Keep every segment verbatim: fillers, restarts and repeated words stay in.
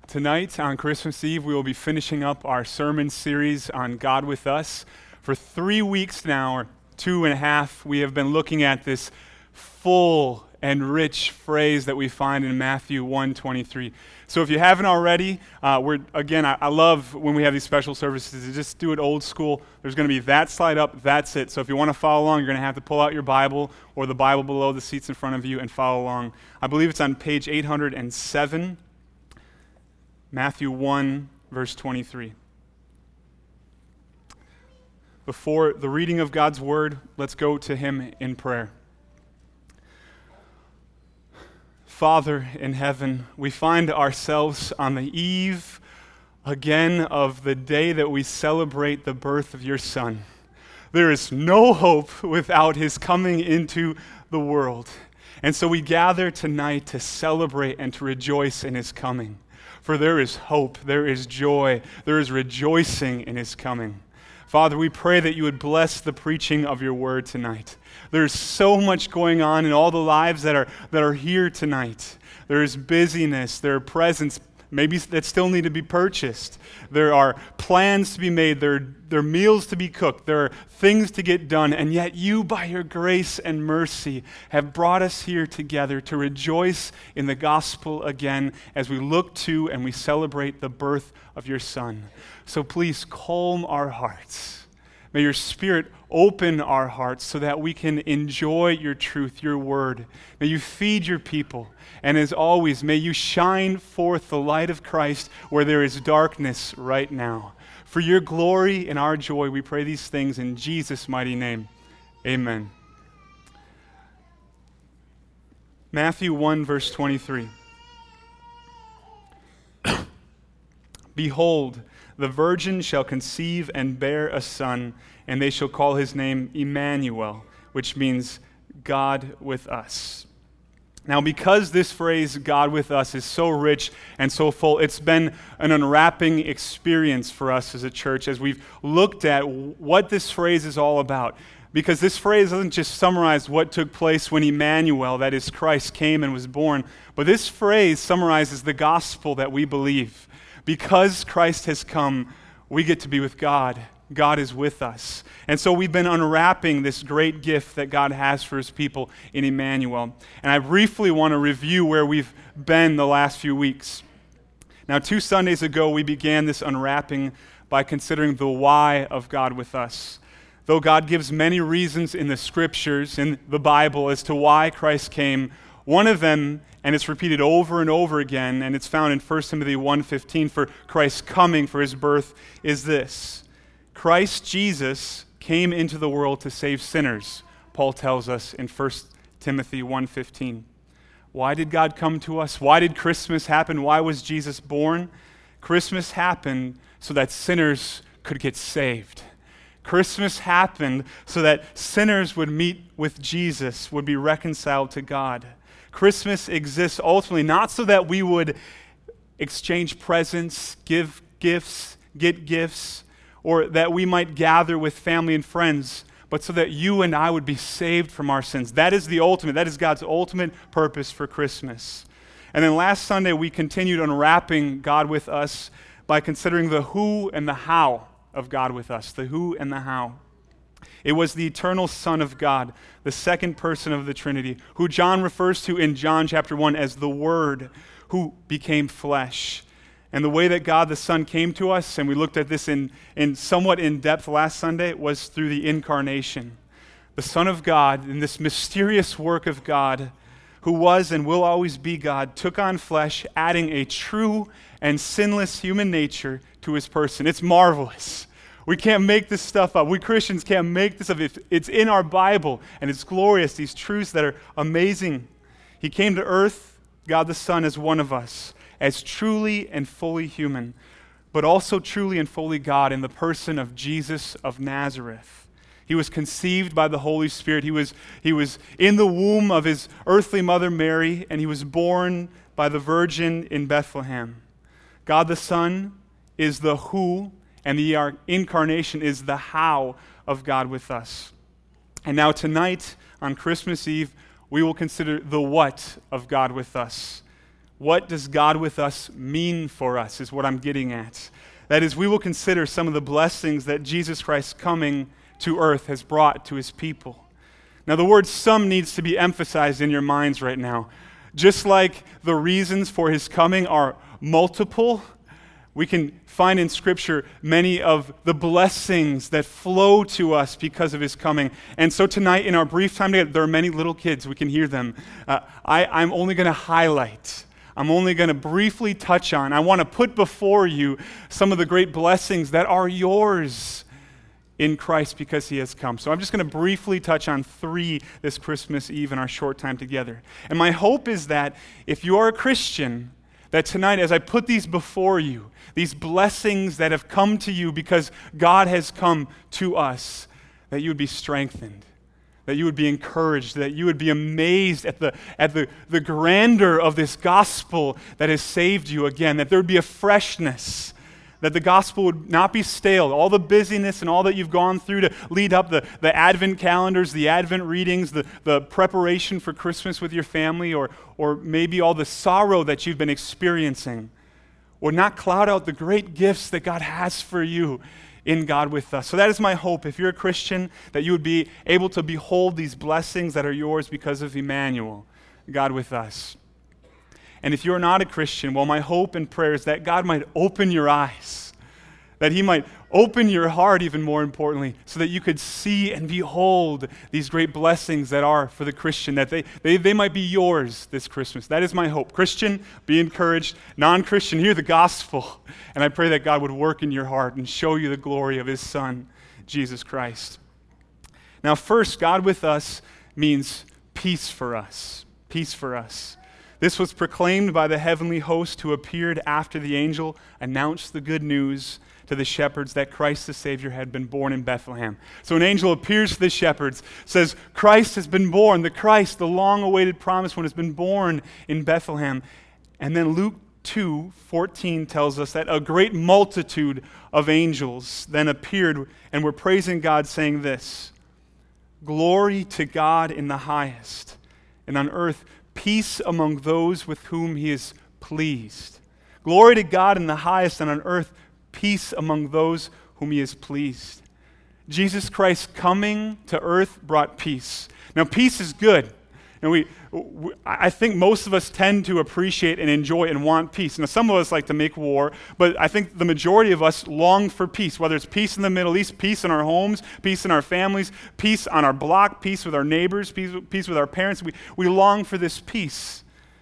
Tonight, on Christmas Eve, we will be finishing up our sermon series on God with Us. For three weeks now, or two and a half, we have been looking at this full and rich phrase that we find in Matthew one twenty-three. So if you haven't already, uh, we're again, I, I love when we have these special services to just do it old school. There's going to be that slide up, that's it. So if you want to follow along, you're going to have to pull out your Bible or the Bible below the seats in front of you and follow along. I believe it's on page eight hundred seven. Matthew one, verse twenty-three. Before the reading of God's word, let's go to him in prayer. Father in heaven, we find ourselves on the eve again of the day that we celebrate the birth of your Son. There is no hope without his coming into the world. And so we gather tonight to celebrate and to rejoice in his coming. For there is hope, there is joy, there is rejoicing in his coming. Father, we pray that you would bless the preaching of your word tonight. There's so much going on in all the lives that are that are here tonight. There is busyness, there are presents, maybe that still need to be purchased. There are plans to be made, there, there are meals to be cooked, there are things to get done, and yet you, by your grace and mercy, have brought us here together to rejoice in the gospel again as we look to and we celebrate the birth of your Son. So please calm our hearts. May your Spirit open our hearts so that we can enjoy your truth, your word. May you feed your people. And as always, may you shine forth the light of Christ where there is darkness right now. For your glory and our joy, we pray these things in Jesus' mighty name. Amen. Matthew one, verse twenty-three. Behold, the virgin shall conceive and bear a son, and they shall call his name Emmanuel, which means God with us. Now, because this phrase, God with us, is so rich and so full, it's been an unwrapping experience for us as a church as we've looked at what this phrase is all about. Because this phrase doesn't just summarize what took place when Emmanuel, that is Christ, came and was born, but this phrase summarizes the gospel that we believe. Because Christ has come, we get to be with God. God is with us. And so we've been unwrapping this great gift that God has for his people in Emmanuel. And I briefly want to review where we've been the last few weeks. Now, two Sundays ago, we began this unwrapping by considering the why of God with us. Though God gives many reasons in the scriptures, in the Bible, as to why Christ came, one of them, and it's repeated over and over again, and it's found in First Timothy one fifteen for Christ's coming, for his birth, is this. Christ Jesus came into the world to save sinners, Paul tells us in First Timothy one fifteen. Why did God come to us? Why did Christmas happen? Why was Jesus born? Christmas happened so that sinners could get saved. Christmas happened so that sinners would meet with Jesus, would be reconciled to God. Christmas exists ultimately not so that we would exchange presents, give gifts, get gifts, or that we might gather with family and friends, but so that you and I would be saved from our sins. That is the ultimate, that is God's ultimate purpose for Christmas. And then last Sunday, we continued unwrapping God with us by considering the who and the how of God with us, the who and the how. It was the eternal Son of God, the second person of the Trinity, who John refers to in John chapter one as the Word, who became flesh. And the way that God the Son came to us, and we looked at this in, in somewhat in depth last Sunday, was through the incarnation. The Son of God, in this mysterious work of God, who was and will always be God, took on flesh, adding a true and sinless human nature to his person. It's marvelous. We can't make this stuff up. We Christians can't make this up. It's in our Bible, and it's glorious, these truths that are amazing. He came to earth, God the Son, as one of us, as truly and fully human, but also truly and fully God in the person of Jesus of Nazareth. He was conceived by the Holy Spirit. He was, he was in the womb of his earthly mother Mary, and he was born by the Virgin in Bethlehem. God the Son is the who, and the incarnation is the how of God with us. And now tonight, on Christmas Eve, we will consider the what of God with us. What does God with us mean for us is what I'm getting at. That is, we will consider some of the blessings that Jesus Christ coming to earth has brought to his people. Now, the word some needs to be emphasized in your minds right now. Just like the reasons for his coming are multiple, we can find in Scripture many of the blessings that flow to us because of his coming. And so tonight, in our brief time together, there are many little kids. We can hear them. Uh, I, I'm only going to highlight I'm only going to briefly touch on. I want to put before you some of the great blessings that are yours in Christ because he has come. So I'm just going to briefly touch on three this Christmas Eve in our short time together. And my hope is that if you are a Christian, that tonight as I put these before you, these blessings that have come to you because God has come to us, that you would be strengthened, that you would be encouraged, that you would be amazed at the at the, the grandeur of this gospel that has saved you again, that there would be a freshness, that the gospel would not be stale. All the busyness and all that you've gone through to lead up the, the Advent calendars, the Advent readings, the, the preparation for Christmas with your family, or, or maybe all the sorrow that you've been experiencing, would not cloud out the great gifts that God has for you in God with us. So that is my hope. If you're a Christian, that you would be able to behold these blessings that are yours because of Emmanuel, God with us. And if you're not a Christian, well, my hope and prayer is that God might open your eyes, that he might open your heart, even more importantly, so that you could see and behold these great blessings that are for the Christian, that they, they, they might be yours this Christmas. That is my hope. Christian, be encouraged. Non-Christian, hear the gospel. And I pray that God would work in your heart and show you the glory of his Son, Jesus Christ. Now, first, God with us means peace for us. Peace for us. This was proclaimed by the heavenly host who appeared after the angel announced the good news to the shepherds that Christ the Savior had been born in Bethlehem. So an angel appears to the shepherds, says, Christ has been born. The Christ, the long-awaited promised one, has been born in Bethlehem. And then Luke two fourteen tells us that a great multitude of angels then appeared and were praising God, saying this, Glory to God in the highest, and on earth peace among those with whom he is pleased. Glory to God in the highest, and on earth peace among those whom he is pleased. Jesus Christ coming to earth brought peace. Now, peace is good. And we, we, I think most of us tend to appreciate and enjoy and want peace. Now, some of us like to make war, but I think the majority of us long for peace, whether it's peace in the Middle East, peace in our homes, peace in our families, peace on our block, peace with our neighbors, peace, peace with our parents. We, we long for this peace.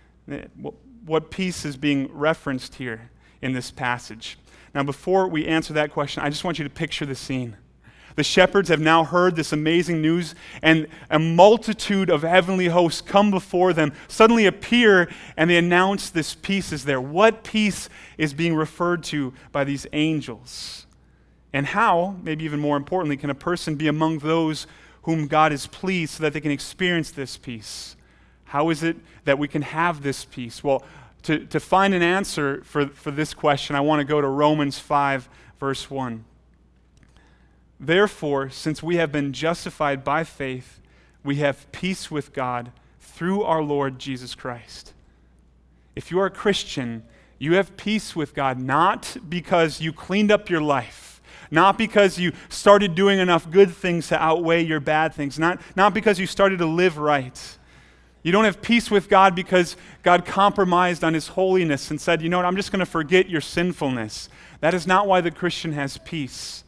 What peace is being referenced here in this passage? Now, before we answer that question, I just want you to picture the scene. The shepherds have now heard this amazing news, and a multitude of heavenly hosts come before them, suddenly appear, and they announce this peace is there. What peace is being referred to by these angels? And how, maybe even more importantly, can a person be among those whom God is pleased so that they can experience this peace? How is it that we can have this peace? Well, to, to find an answer for, for this question, I want to go to Romans five, verse one. Therefore, since we have been justified by faith, we have peace with God through our Lord Jesus Christ. If you are a Christian, you have peace with God not because you cleaned up your life, not because you started doing enough good things to outweigh your bad things, not, not because you started to live right. You don't have peace with God because God compromised on his holiness and said, you know what, I'm just going to forget your sinfulness. That is not why the Christian has peace.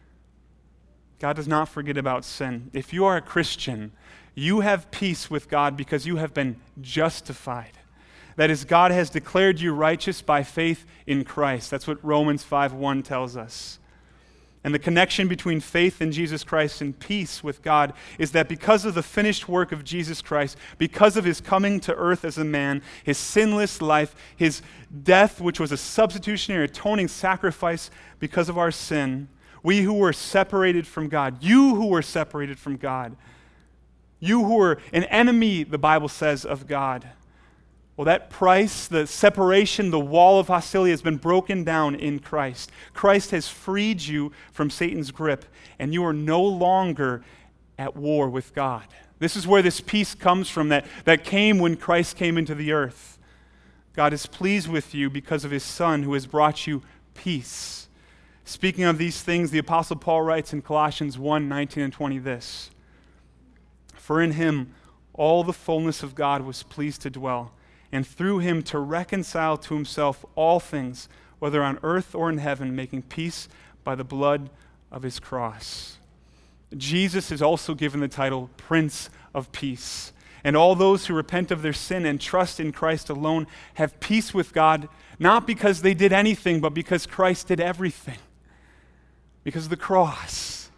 God does not forget about sin. If you are a Christian, you have peace with God because you have been justified. That is, God has declared you righteous by faith in Christ. That's what Romans five one tells us. And the connection between faith in Jesus Christ and peace with God is that because of the finished work of Jesus Christ, because of his coming to earth as a man, his sinless life, his death, which was a substitutionary atoning sacrifice because of our sin, we who were separated from God, you who were separated from God, you who were an enemy, the Bible says, of God, well, that price, the separation, the wall of hostility has been broken down in Christ. Christ has freed you from Satan's grip, and you are no longer at war with God. This is where this peace comes from that, that came when Christ came into the earth. God is pleased with you because of his Son who has brought you peace. Speaking of these things, the Apostle Paul writes in Colossians one, nineteen and twenty this, "For in him all the fullness of God was pleased to dwell, and through him to reconcile to himself all things, whether on earth or in heaven, making peace by the blood of his cross." Jesus is also given the title Prince of Peace. And all those who repent of their sin and trust in Christ alone have peace with God, not because they did anything, but because Christ did everything. Because of the cross.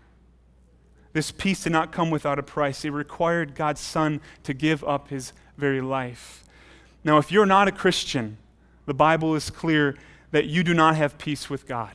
This peace did not come without a price. It required God's Son to give up his very life. Now, if you're not a Christian, the Bible is clear that you do not have peace with God.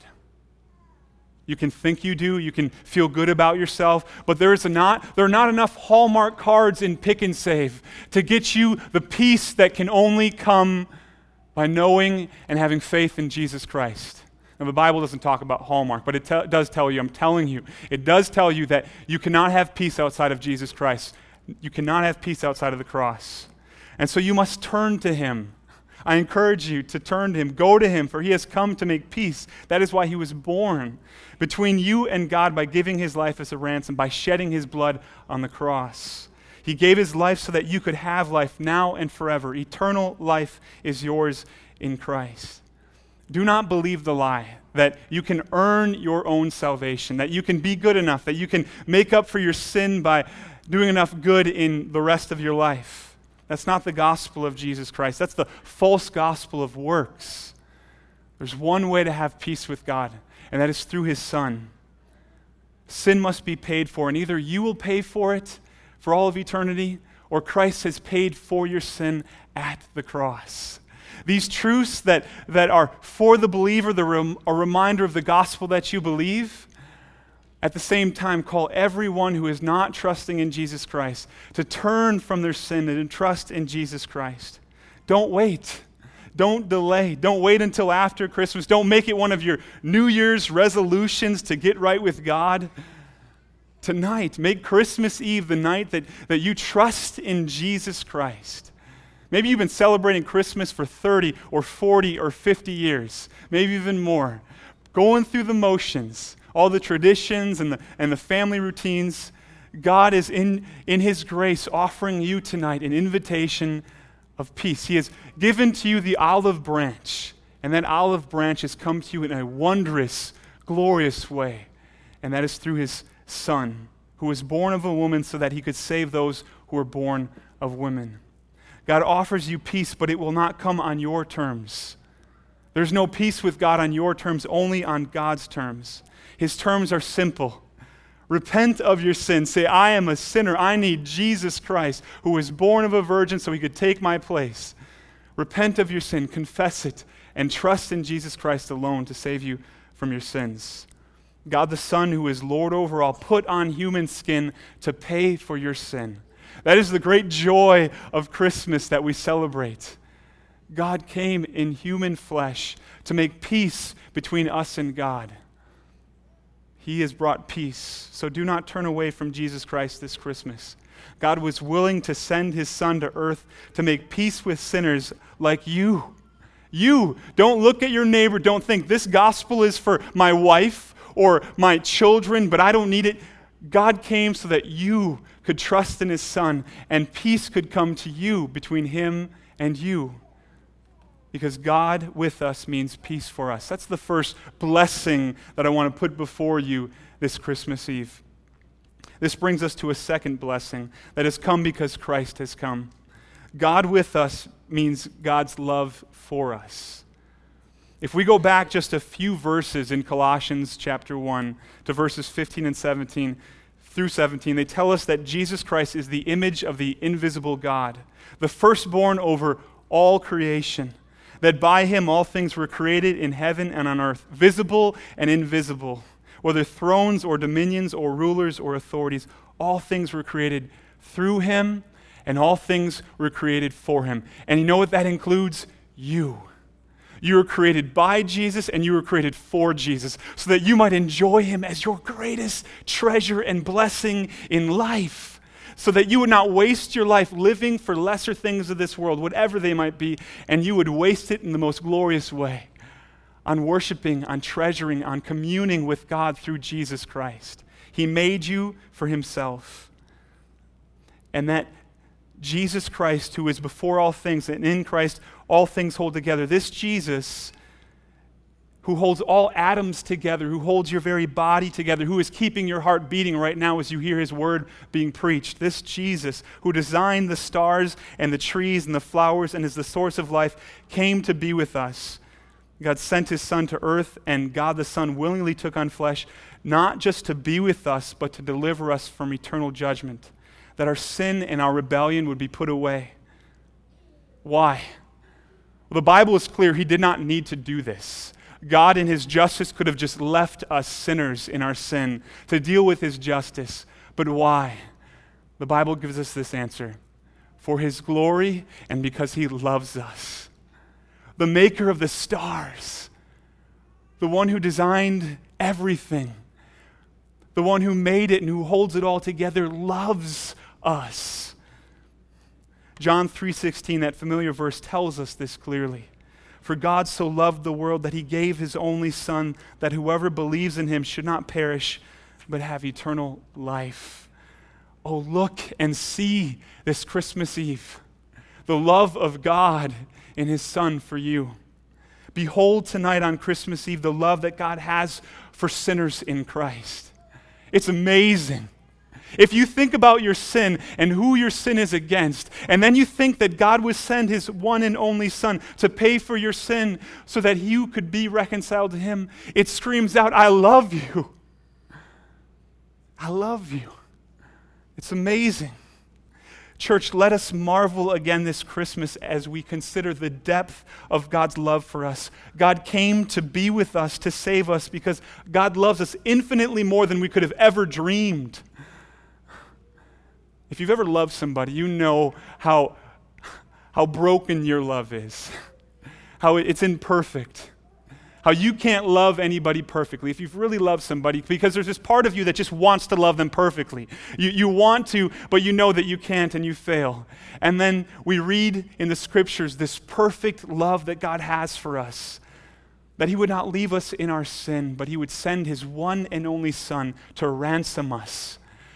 You can think you do, you can feel good about yourself, but there is a not, there are not enough Hallmark cards in Pick and Save to get you the peace that can only come by knowing and having faith in Jesus Christ. Now, the Bible doesn't talk about Hallmark, but it te- does tell you, I'm telling you, it does tell you that you cannot have peace outside of Jesus Christ. You cannot have peace outside of the cross. And so you must turn to him. I encourage you to turn to him. Go to him, for he has come to make peace. That is why he was born between you and God by giving his life as a ransom, by shedding his blood on the cross. He gave his life so that you could have life now and forever. Eternal life is yours in Christ. Do not believe the lie that you can earn your own salvation, that you can be good enough, that you can make up for your sin by doing enough good in the rest of your life. That's not the gospel of Jesus Christ. That's the false gospel of works. There's one way to have peace with God, and that is through his Son. Sin must be paid for, and either you will pay for it for all of eternity, or Christ has paid for your sin at the cross. These truths that, that are for the believer, the rem, a reminder of the gospel that you believe, at the same time call everyone who is not trusting in Jesus Christ to turn from their sin and trust in Jesus Christ. Don't wait. Don't delay. Don't wait until after Christmas. Don't make it one of your New Year's resolutions to get right with God. Tonight, make Christmas Eve the night that, that you trust in Jesus Christ. Maybe you've been celebrating Christmas for thirty or forty or fifty years, maybe even more, going through the motions, all the traditions and the, and the family routines. God is in, in his grace offering you tonight an invitation of peace. He has given to you the olive branch, and that olive branch has come to you in a wondrous, glorious way, and that is through his Son, who was born of a woman so that he could save those who were born of women. God offers you peace, but it will not come on your terms. There's no peace with God on your terms, only on God's terms. His terms are simple. Repent of your sin. Say, I am a sinner. I need Jesus Christ, who was born of a virgin so he could take my place. Repent of your sin, confess it, and trust in Jesus Christ alone to save you from your sins. God the Son, who is Lord over all, put on human skin to pay for your sin. That is the great joy of Christmas that we celebrate. God came in human flesh to make peace between us and God. He has brought peace, so do not turn away from Jesus Christ this Christmas. God was willing to send his Son to earth to make peace with sinners like you. You, don't look at your neighbor, don't think this gospel is for my wife or my children, but I don't need it. God came so that you could trust in his Son, and peace could come to you between him and you. Because God with us means peace for us. That's the first blessing that I want to put before you this Christmas Eve. This brings us to a second blessing that has come because Christ has come. God with us means God's love for us. If we go back just a few verses in Colossians chapter one to verses fifteen and seventeen through seventeen, they tell us that Jesus Christ is the image of the invisible God, the firstborn over all creation. That by him all things were created in heaven and on earth, visible and invisible, whether thrones or dominions or rulers or authorities, all things were created through him, and all things were created for him. And you know what that includes? You. You were created by Jesus, and you were created for Jesus, so that you might enjoy him as your greatest treasure and blessing in life. so that you would not waste your life living for lesser things of this world, whatever they might be, and you would waste it in the most glorious way on worshiping, on treasuring, on communing with God through Jesus Christ. He made you for himself. And that Jesus Christ, who is before all things, and in Christ all things hold together, this Jesus who holds all atoms together, who holds your very body together, who is keeping your heart beating right now as you hear his word being preached. This Jesus, who designed the stars and the trees and the flowers and is the source of life, came to be with us. God sent his Son to earth, and God the Son willingly took on flesh, not just to be with us, but to deliver us from eternal judgment, that our sin and our rebellion would be put away. Why? Well, the Bible is clear. He did not need to do this. God in his justice could have just left us sinners in our sin to deal with his justice. But why? The Bible gives us this answer. For his glory and because he loves us. The maker of the stars, the one who designed everything, the one who made it and who holds it all together, loves us. John three sixteen, that familiar verse, tells us this clearly. For God so loved the world that he gave his only Son, that whoever believes in him should not perish, but have eternal life. Oh, look and see this Christmas Eve, the love of God in his Son for you. Behold tonight on Christmas Eve the love that God has for sinners in Christ. It's amazing. If you think about your sin and who your sin is against, and then you think that God would send his one and only Son to pay for your sin so that you could be reconciled to him, it screams out, I love you. I love you. It's amazing. Church, let us marvel again this Christmas as we consider the depth of God's love for us. God came to be with us, to save us, because God loves us infinitely more than we could have ever dreamed. If you've ever loved somebody, you know how, how broken your love is, how it's imperfect, how you can't love anybody perfectly. If you've really loved somebody, because there's this part of you that just wants to love them perfectly. You, you want to, but you know that you can't and you fail. And then we read in the scriptures this perfect love that God has for us, that he would not leave us in our sin, but he would send his one and only Son to ransom us.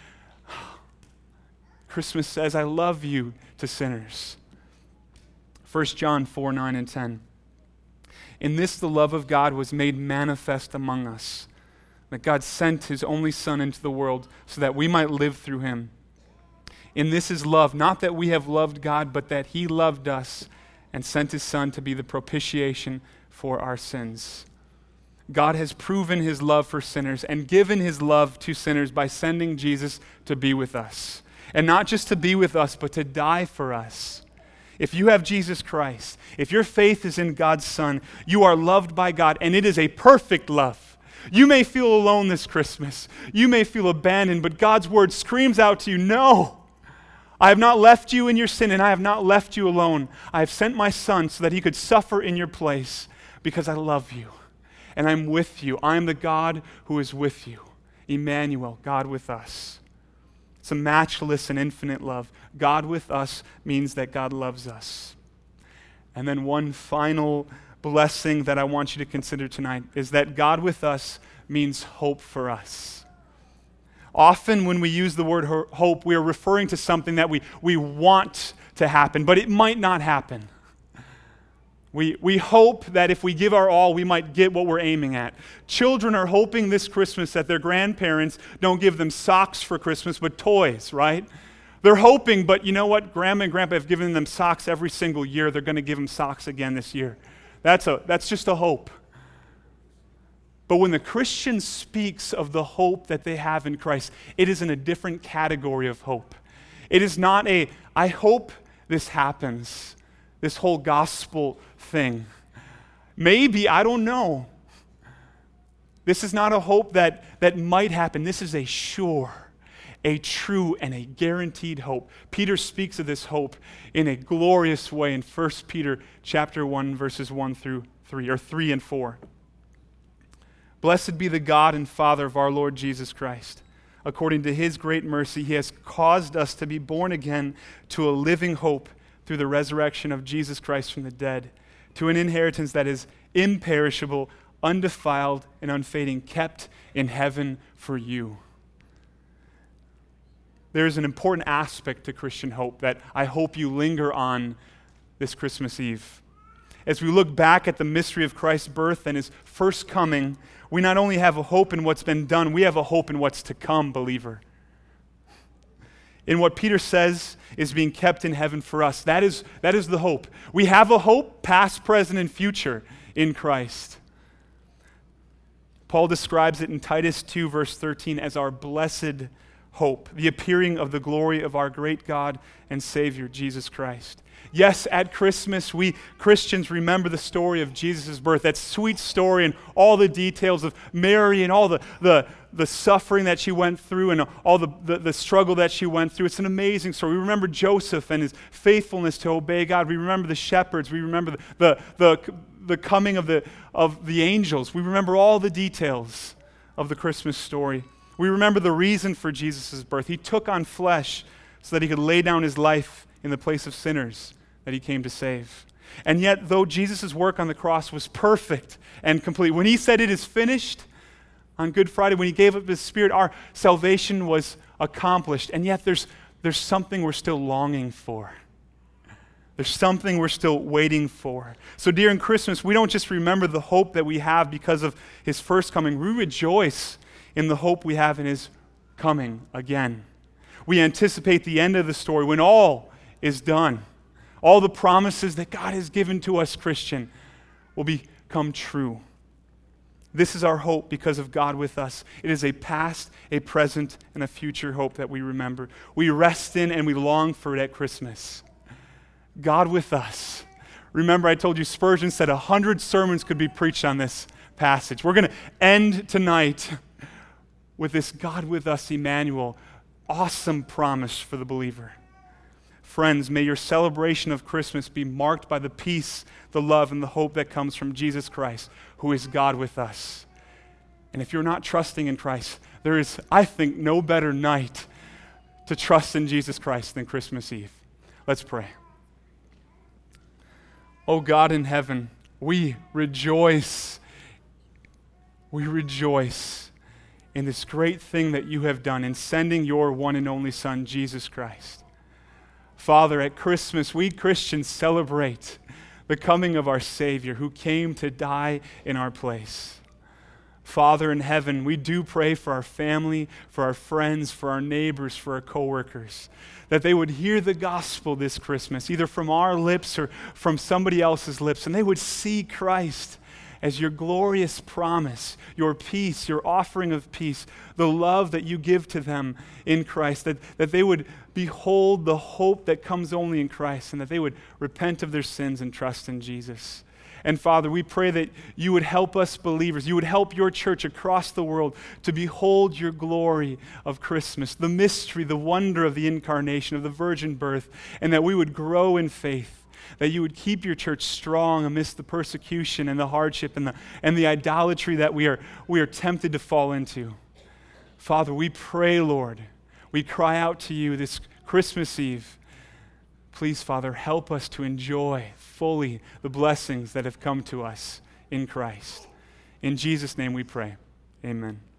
Christmas says, I love you to sinners. First John four, nine, and ten. In this the love of God was made manifest among us, that God sent his only Son into the world so that we might live through him. In this is love, not that we have loved God, but that he loved us and sent his Son to be the propitiation for our sins. God has proven his love for sinners and given his love to sinners by sending Jesus to be with us. And not just to be with us, but to die for us. If you have Jesus Christ, if your faith is in God's Son, you are loved by God, and it is a perfect love. You may feel alone this Christmas. You may feel abandoned, but God's word screams out to you, no, I have not left you in your sin, and I have not left you alone. I have sent my Son so that he could suffer in your place because I love you, and I'm with you. I am the God who is with you. Emmanuel, God with us. It's a matchless and infinite love. God with us means that God loves us. And then one final blessing that I want you to consider tonight is that God with us means hope for us. Often when we use the word hope, we are referring to something that we, we want to happen, but it might not happen. We, we hope that if we give our all, we might get what we're aiming at. Children are hoping this Christmas that their grandparents don't give them socks for Christmas, but toys, right? They're hoping, but you know what? Grandma and Grandpa have given them socks every single year. They're going to give them socks again this year. That's, a, that's just a hope. But when the Christian speaks of the hope that they have in Christ, it is in a different category of hope. It is not a, I hope this happens, this whole gospel thing. Maybe, I don't know. This is not a hope that, that might happen. This is a sure, a true, and a guaranteed hope. Peter speaks of this hope in a glorious way in First Peter chapter one, verses one through three, or three and four. Blessed be the God and Father of our Lord Jesus Christ. according to his great mercy, he has caused us to be born again to a living hope through the resurrection of Jesus Christ from the dead, to an inheritance that is imperishable, undefiled, and unfading, kept in heaven for you. There is an important aspect to Christian hope that I hope you linger on this Christmas Eve. As we look back at the mystery of Christ's birth and his first coming, we not only have a hope in what's been done, we have a hope in what's to come, believer. In what Peter says is being kept in heaven for us. That is, that is the hope. We have a hope, past, present, and future, in Christ. Paul describes it in Titus two, verse thirteen, as our blessed hope, the appearing of the glory of our great God and Savior, Jesus Christ. Yes, at Christmas, we Christians remember the story of Jesus' birth, that sweet story and all the details of Mary and all the, the, the suffering that she went through and all the, the, the struggle that she went through. It's an amazing story. We remember Joseph and his faithfulness to obey God. We remember the shepherds. We remember the, the, the, the coming of the, of the angels. We remember all the details of the Christmas story. We remember the reason for Jesus' birth. He took on flesh so that he could lay down his life in the place of sinners that he came to save. And yet, though Jesus' work on the cross was perfect and complete, when he said it is finished on Good Friday, when he gave up his spirit, our salvation was accomplished. And yet there's, there's something we're still longing for. There's something we're still waiting for. So during Christmas, we don't just remember the hope that we have because of his first coming. We rejoice in the hope we have in his coming again. We anticipate the end of the story when all is done. All the promises that God has given to us, Christian, will become true. This is our hope because of God with us. It is a past, a present, and a future hope that we remember. We rest in and we long for it at Christmas. God with us. Remember, I told you Spurgeon said a hundred sermons could be preached on this passage. We're going to end tonight with this God with us, Emmanuel, awesome promise for the believer. Friends, may your celebration of Christmas be marked by the peace, the love, and the hope that comes from Jesus Christ, who is God with us. And if you're not trusting in Christ, there is, I think, no better night to trust in Jesus Christ than Christmas Eve. Let's pray. Oh God in heaven, we rejoice. We rejoice in this great thing that you have done in sending your one and only Son, Jesus Christ. Father, at Christmas, we Christians celebrate the coming of our Savior who came to die in our place. Father in heaven, we do pray for our family, for our friends, for our neighbors, for our coworkers, that they would hear the gospel this Christmas, either from our lips or from somebody else's lips, and they would see Christ as your glorious promise, your peace, your offering of peace, the love that you give to them in Christ, that, that they would behold the hope that comes only in Christ, and that they would repent of their sins and trust in Jesus. And Father, we pray that you would help us believers, you would help your church across the world to behold your glory of Christmas, the mystery, the wonder of the incarnation, of the virgin birth, and that we would grow in faith, that you would keep your church strong amidst the persecution and the hardship and the, and the idolatry that we are, we are tempted to fall into. Father, we pray, Lord, we cry out to you this Christmas Eve. Please, Father, help us to enjoy fully the blessings that have come to us in Christ. In Jesus' name we pray. Amen.